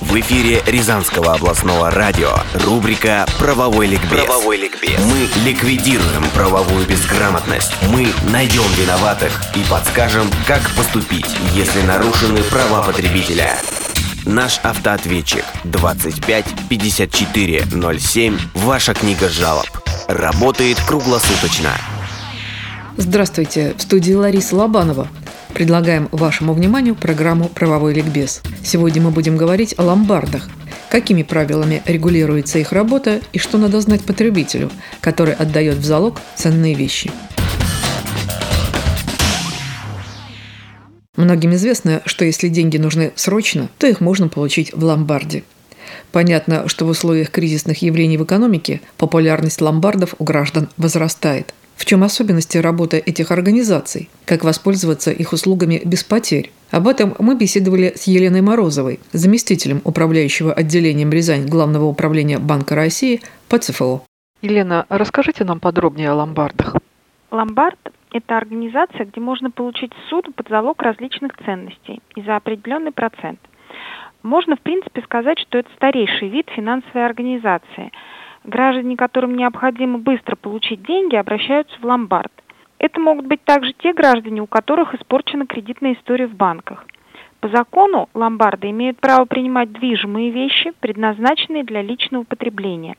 В эфире Рязанского областного радио рубрика «Правовой ликбез». Мы ликвидируем правовую безграмотность. Мы найдем виноватых и подскажем, как поступить, если нарушены права потребителя. Наш автоответчик 25 54 07. Ваша книга жалоб. Работает круглосуточно. Здравствуйте, в студии Лариса Лобанова. Предлагаем вашему вниманию программу «Правовой ликбез». Сегодня мы будем говорить о ломбардах. Какими правилами регулируется их работа и что надо знать потребителю, который отдает в залог ценные вещи. Многим известно, что если деньги нужны срочно, то их можно получить в ломбарде. Понятно, что в условиях кризисных явлений в экономике популярность ломбардов у граждан возрастает. В чем особенности работы этих организаций? Как воспользоваться их услугами без потерь? Об этом мы беседовали с Еленой Морозовой, заместителем управляющего отделением Рязань Главного управления Банка России по ЦФО. Елена, расскажите нам подробнее о ломбардах. Ломбард – это организация, где можно получить ссуду под залог различных ценностей и за определенный процент. Можно, в принципе, сказать, что это старейший вид финансовой организации. Граждане, которым необходимо быстро получить деньги, обращаются в ломбард. Это могут быть также те граждане, у которых испорчена кредитная история в банках. По закону ломбарды имеют право принимать движимые вещи, предназначенные для личного потребления.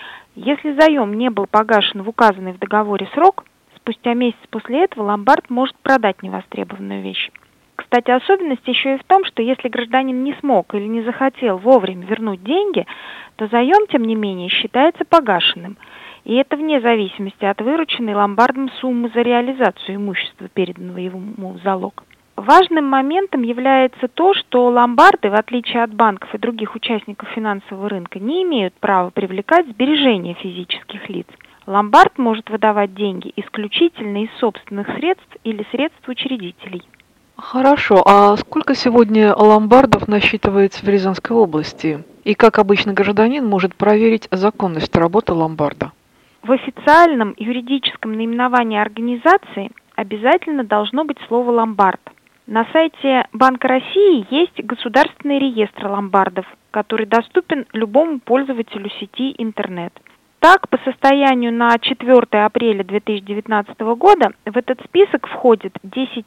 Если заем не был погашен в указанный в договоре срок, спустя месяц после этого ломбард может продать невостребованную вещь. Кстати, особенность еще и в том, что если гражданин не смог или не захотел вовремя вернуть деньги, то заем, тем не менее, считается погашенным. И это вне зависимости от вырученной ломбардом суммы за реализацию имущества, переданного ему в залог. Важным моментом является то, что ломбарды, в отличие от банков и других участников финансового рынка, не имеют права привлекать сбережения физических лиц. Ломбард может выдавать деньги исключительно из собственных средств или средств учредителей. Хорошо, а сколько сегодня ломбардов насчитывается в Рязанской области? И как обычно гражданин может проверить законность работы ломбарда? В официальном юридическом наименовании организации обязательно должно быть слово «ломбард». На сайте Банка России есть государственный реестр ломбардов, который доступен любому пользователю сети интернет. Так, по состоянию на 4 апреля 2019 года в этот список входит 10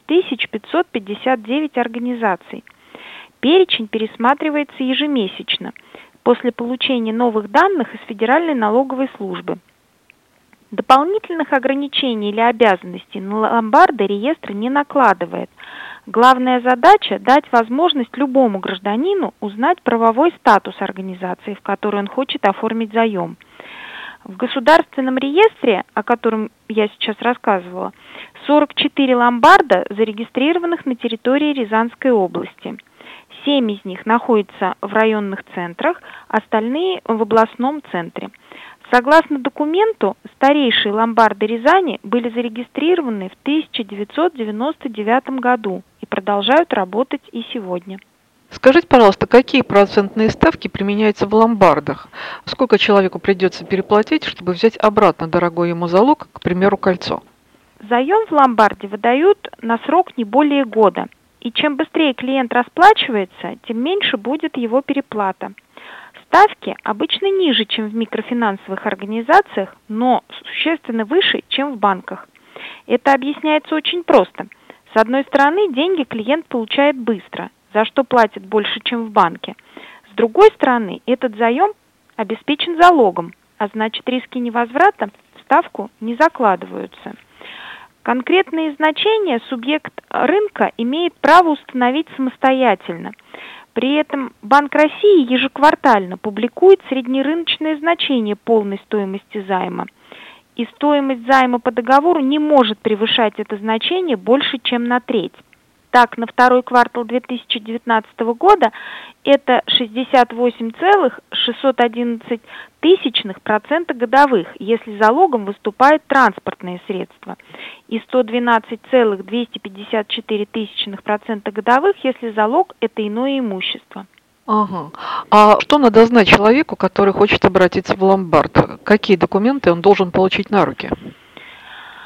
559 организаций. Перечень пересматривается ежемесячно после получения новых данных из Федеральной налоговой службы. Дополнительных ограничений или обязанностей на ломбарды реестр не накладывает. Главная задача – дать возможность любому гражданину узнать правовой статус организации, в которой он хочет оформить заем. В государственном реестре, о котором я сейчас рассказывала, 44 ломбарда, зарегистрированных на территории Рязанской области. 7 из них находятся в районных центрах, остальные в областном центре. Согласно документу, старейшие ломбарды Рязани были зарегистрированы в 1999 году и продолжают работать и сегодня. Скажите, пожалуйста, какие процентные ставки применяются в ломбардах? Сколько человеку придется переплатить, чтобы взять обратно дорогой ему залог, к примеру, кольцо? Заем в ломбарде выдают на срок не более года. И чем быстрее клиент расплачивается, тем меньше будет его переплата. Ставки обычно ниже, чем в микрофинансовых организациях, но существенно выше, чем в банках. Это объясняется очень просто. С одной стороны, деньги клиент получает быстро, за что платит больше, чем в банке. С другой стороны, этот заем обеспечен залогом, а значит риски невозврата в ставку не закладываются. Конкретные значения субъект рынка имеет право установить самостоятельно. При этом Банк России ежеквартально публикует среднерыночное значение полной стоимости займа. И стоимость займа по договору не может превышать это значение больше, чем на треть. Так, на второй квартал 2019 года это 68,611% годовых, если залогом выступает транспортное средство, и 112,254% годовых, если залог – это иное имущество. Ага. А что надо знать человеку, который хочет обратиться в ломбард? Какие документы он должен получить на руки?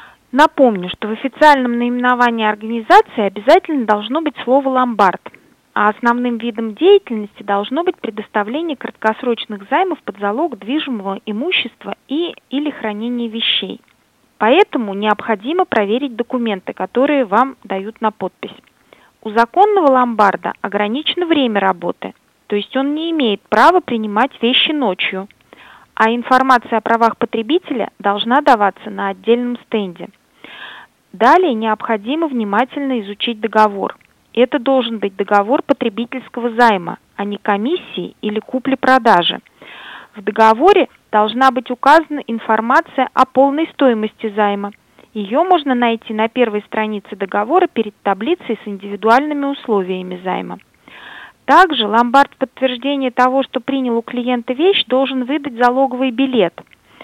Напомню, что в официальном наименовании организации обязательно должно быть слово «ломбард». а основным видом деятельности должно быть предоставление краткосрочных займов под залог движимого имущества или хранение вещей. Поэтому необходимо проверить документы, которые вам дают на подпись. У законного ломбарда ограничено время работы, то есть он не имеет права принимать вещи ночью, а информация о правах потребителя должна даваться на отдельном стенде. Далее необходимо внимательно изучить договор. Это должен быть договор потребительского займа, а не комиссии или купли-продажи. В договоре должна быть указана информация о полной стоимости займа. Ее можно найти на первой странице договора перед таблицей с индивидуальными условиями займа. Также ломбард в подтверждение того, что принял у клиента вещь, должен выдать залоговый билет.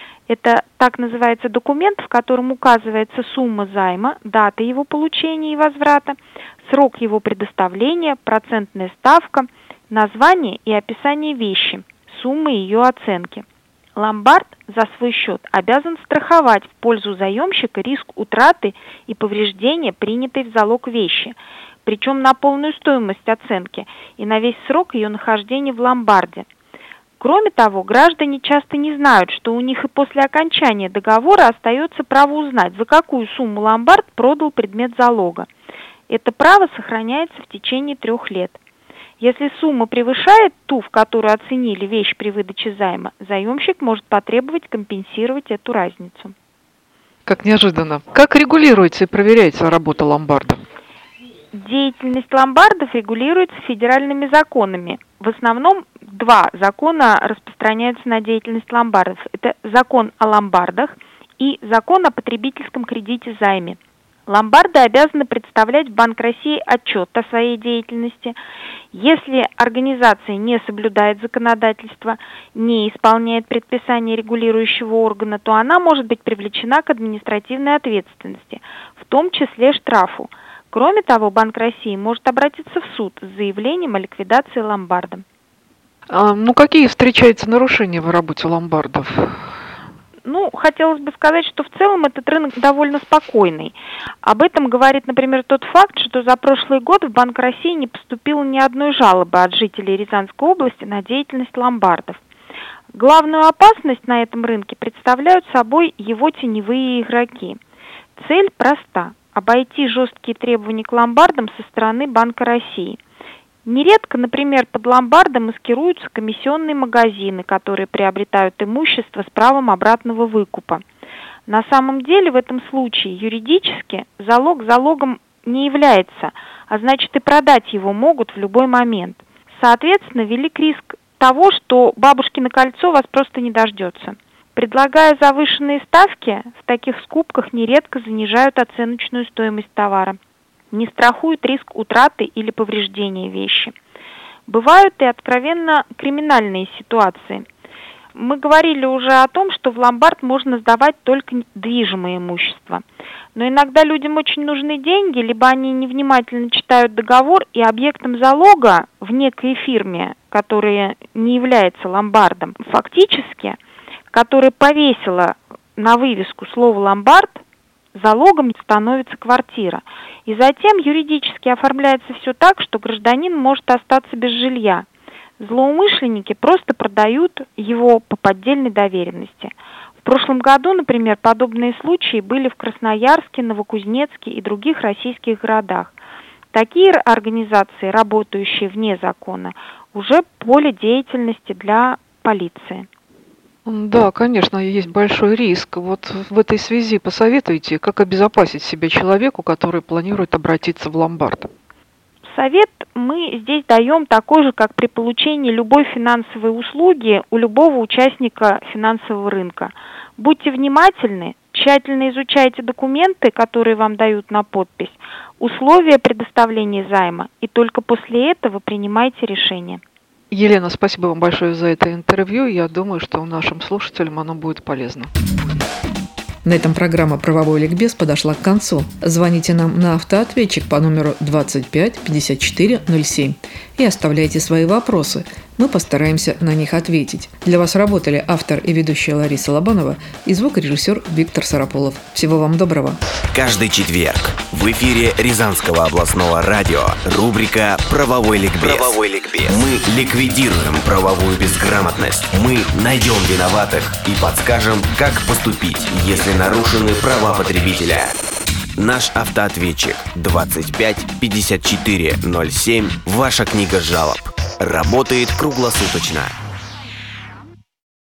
Это так называется документ, в котором указывается сумма займа, дата его получения и возврата, срок его предоставления, процентная ставка, название и описание вещи, сумма ее оценки. Ломбард за свой счет обязан страховать в пользу заемщика риск утраты и повреждения принятой в залог вещи, причем на полную стоимость оценки и на весь срок ее нахождения в ломбарде. Кроме того, граждане часто не знают, что у них и после окончания договора остается право узнать, за какую сумму ломбард продал предмет залога. Это право сохраняется в течение 3 лет. Если сумма превышает ту, в которую оценили вещь при выдаче займа, заемщик может потребовать компенсировать эту разницу. Как неожиданно. Как регулируется и проверяется работа ломбарда? Деятельность ломбардов регулируется федеральными законами. В основном 2 закона распространяются на деятельность ломбардов. Это закон о ломбардах и закон о потребительском кредите займе. Ломбарды обязаны представлять в Банк России отчет о своей деятельности. Если организация не соблюдает законодательство, не исполняет предписания регулирующего органа, то она может быть привлечена к административной ответственности, в том числе штрафу. Кроме того, Банк России может обратиться в суд с заявлением о ликвидации ломбарда. Какие встречаются нарушения в работе ломбардов? Хотелось бы сказать, что в целом этот рынок довольно спокойный. Об этом говорит, например, тот факт, что за прошлый год в Банк России не поступило ни одной жалобы от жителей Рязанской области на деятельность ломбардов. Главную опасность на этом рынке представляют собой его теневые игроки. Цель проста – обойти жесткие требования к ломбардам со стороны Банка России. Нередко, например, под ломбарды маскируются комиссионные магазины, которые приобретают имущество с правом обратного выкупа. На самом деле в этом случае юридически залог залогом не является, а значит и продать его могут в любой момент. Соответственно, велик риск того, что бабушкино кольцо вас просто не дождется. Предлагая завышенные ставки, в таких скупках нередко занижают оценочную стоимость товара. Не страхуют риск утраты или повреждения вещи. Бывают и откровенно криминальные ситуации. Мы говорили уже о том, что в ломбард можно сдавать только движимое имущество. Но иногда людям очень нужны деньги, либо они невнимательно читают договор, и объектом залога в некой фирме, которая не является ломбардом, фактически, которая повесила на вывеску слово «ломбард», залогом становится квартира. И затем юридически оформляется все так, что гражданин может остаться без жилья. Злоумышленники просто продают его по поддельной доверенности. В прошлом году, например, подобные случаи были в Красноярске, Новокузнецке и других российских городах. Такие организации, работающие вне закона, уже поле деятельности для полиции. Да, конечно, есть большой риск. Вот в этой связи посоветуйте, как обезопасить себя человеку, который планирует обратиться в ломбард. Совет мы здесь даем такой же, как при получении любой финансовой услуги у любого участника финансового рынка. Будьте внимательны, тщательно изучайте документы, которые вам дают на подпись, условия предоставления займа, и только после этого принимайте решение. Елена, спасибо вам большое за это интервью. Я думаю, что нашим слушателям оно будет полезно. На этом программа «Правовой ликбез» подошла к концу. Звоните нам на автоответчик по номеру 25 54 07 и оставляйте свои вопросы. Мы постараемся на них ответить. Для вас работали автор и ведущая Лариса Лобанова и звукорежиссер Виктор Сараполов. Всего вам доброго. Каждый четверг в эфире Рязанского областного радио рубрика «Правовой ликбез». Мы ликвидируем правовую безграмотность. Мы найдем виноватых и подскажем, как поступить, если нарушены права потребителя. Наш автоответчик 25 54 07. Ваша книга жалоб. Работает круглосуточно.